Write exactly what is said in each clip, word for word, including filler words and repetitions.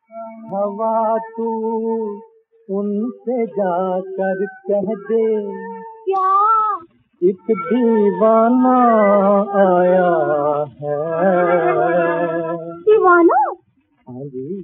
हवा तू उनसे जाकर कह दे क्या एक दीवाना आया है। दीवाना? हाँ जी।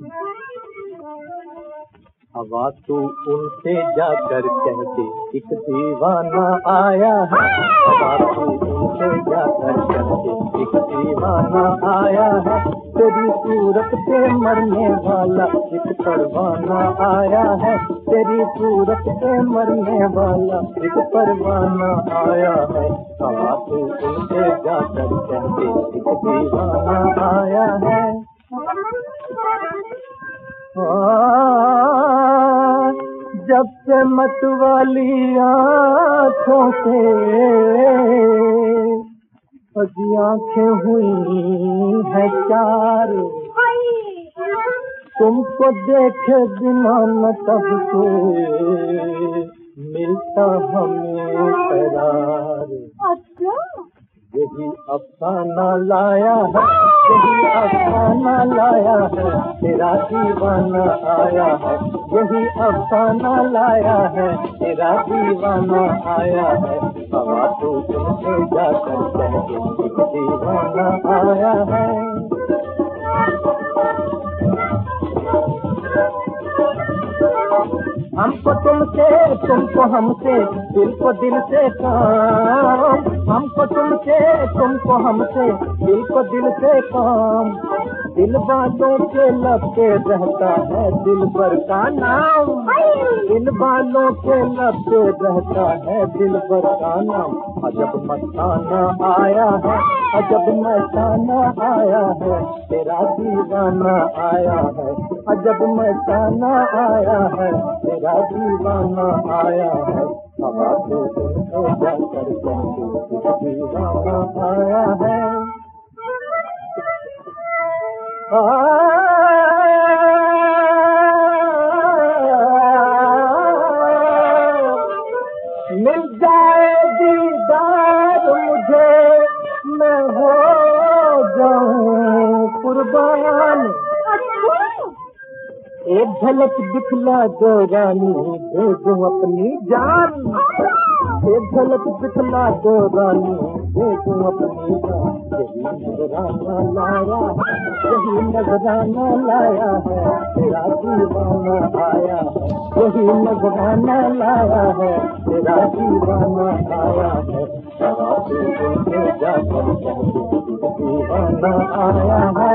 हवा तू उनसे जाकर कह दे एक दीवाना आया है। हवा तू उनसे जाकर कह दे एक दीवाना आया है। तेरी सूरत पे मरने वाला एक परवाना आया है। तेरी सूरत पे मरने वाला एक परवाना आया है। हवा तू उनसे जाकर कह दे एक दीवाना आया है। जब से मतवाली आँखों से अजी आँखें हुई है चार, तुमको देखे बिना न तब से मिलता हमें करार। अच्छा, यही अफसाना लाया है, यही अफसाना लाया है, तेरा दीवाना आया है। यही अफसाना लाया है, तेरा दीवाना आया है। हवा तो तुमसे जाकर कह दे एक दीवाना आया है। हमको तुमसे तुमको हमसे दिल को दिल से काम। हमको तुमसे तुमको हमसे दिल को दिल से काम। दिल वालों के लपटे रहता है दिल भर का नाम। दिल वालों के लपटे रहता है दिल भर का नाम। अजब मस्ताना आया है, अजब मस्ताना आया है, तेरा दीवाना आया है। अजब मस्ताना आया है, तेरा दीवाना आया है। हवा तो तुमको जाकर कह दे दीवाना आया है। मिल जाए दीदार मुझे, मैं हो जाऊं कुर्बान। एक झलक दिखला दो रानी, दे दो अपनी जान। एक झलक दिखला दो रानी, दे दो अपनी जान। यही नजराना लाया है, यही नजराना लाया है, तेरा दीवाना आया है। यही नजराना लाया है, तेरा दीवाना आया है। हवा तू उनसे जाकर कह दे दीवाना आया है।